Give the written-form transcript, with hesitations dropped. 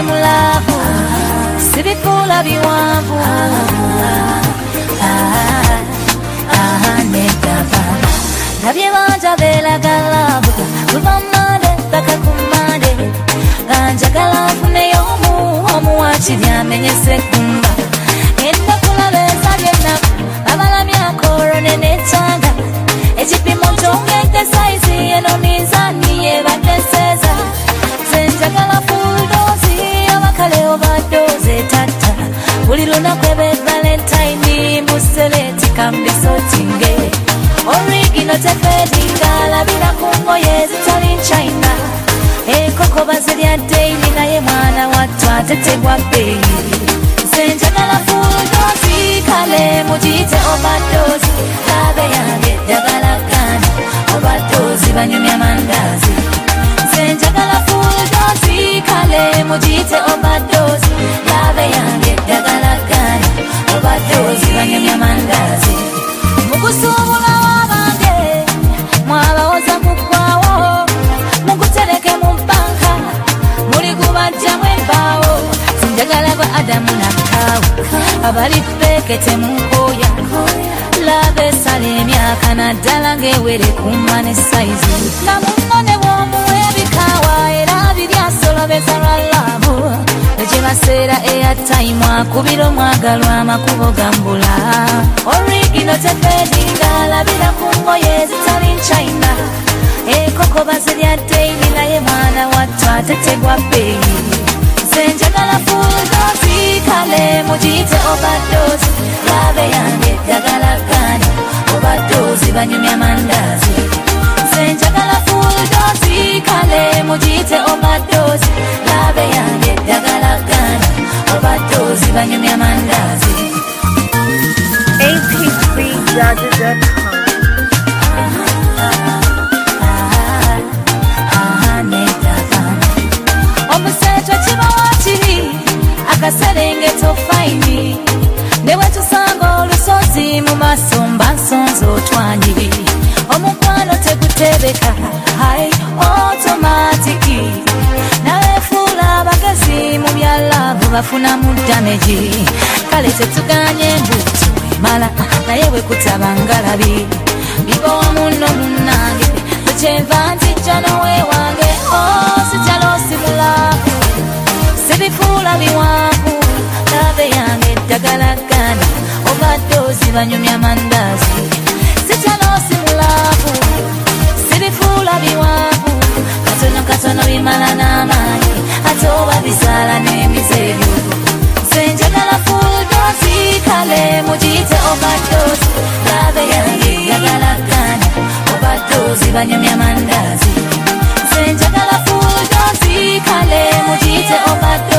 simulavu sibifula biwanvu nedaba nabye banja belagalabu kuva Mande paka ku Mande ganjagala nfuneyo omuwakiri amenyese kumba endakula bezabye ennaku abalamya korone n'ekyanga ekipimo kyongedde sayizi eno mizaani yebadde seza zenjagala fuldozi abakale obadoze tatta buli lunaku ebe valentine mbuseleti kambisotinge origino tefedinga labira ku ngoye zitali nchina enkoko bazirya daily naye mwana wattu atetegwa bbeeyi zenjagala fuldozi kale mugiyite obadozi labe yange eddagala gani obadozi banyumya mandazi zenjagala fuldozi kale mugiyite obadozi labe yange eddagala gani obadozi banyumya mandazi mukusuubula wabange mwabawoza muggwawo mukutereke mu bbanka muli gubajjamu embaawo zinjagala gwa Adamu nakkaawo abali fekete mu nkooya laba esala emyaka naddala ng'ewere kumma ne sayizi na munno ne bw'omuwa ebikaawa era biryasolobeza lwa laabu ekyebaseera eyatayimu akubira omwagalwa amakubo gambula origino tefedinga labira ku ngoye ezitali nchina enkoko bazirya daily naye mwana wattu atetegwa bbeeyi zenjagala fuldozi kale mugiyite obadozi labe yange eddagala gani obadozi banyumya mandazi zenjagala fuldozi kale mugiyite obadozi labe yange eddagala gani obadozi banyumya mandazi AP3Jazza.com omusetwe kiba wakiri akaserengeto fayini ne wetusanga olusozi mu maaso mba nsonzi otwanyi omukwano tegutebeka hai otomatiki nawefuula abagezi mu byalavu bafunamu dameji kale tetuganye mbuto emala naye bwekutaba ngalabi bibowa muno munnange tekyenva ntijja noweewange sikyalosimulaku sibifuula biwanvu labe yange eddagala gani obadozi banyumya mandazi sikyalosimulaku sibifuula biwanvu katono katono bimala n'amaanyi ate oba bizaala n'emize ebyo zenjagala fuldozi kale mugiyite obadozi labe yange eddagala gani obadozi banyumya mandazi zenjagala fuldozi kale mugiyite obadozi